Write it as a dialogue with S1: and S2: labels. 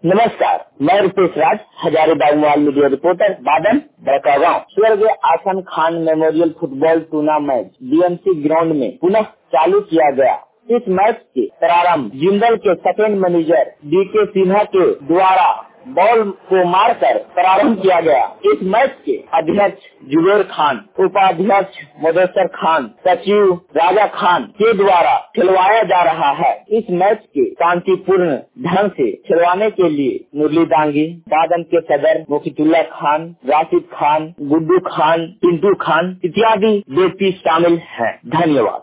S1: नमस्कार, मैं Rupesh Raj, Hazaribagh mobile media reporter, Badan, Barkagaon. स्वर्गीय Azam Khan memorial football tournament BMC ground में पुनः चालू किया गया। इस मैच के प्रारंभ जिंदल के सेकंड मैनेजर डीके सिन्हा के द्वारा बॉल को मारकर प्रारंभ किया गया। इस मैच के अध्यक्ष जुबेर खान, उपाध्यक्ष मुदस्सर खान, सचिव राजा खान के द्वारा खिलवाया जा रहा है। इस मैच के शांतिपूर्ण ढंग से खिलवाने के लिए मुरली दांगी, बादन के सदर मुफीतुल्लाह खान, राशिद खान, गुड्डू खान, पिंटू खान इत्यादि व्यक्ति शामिल हैं। धन्यवाद।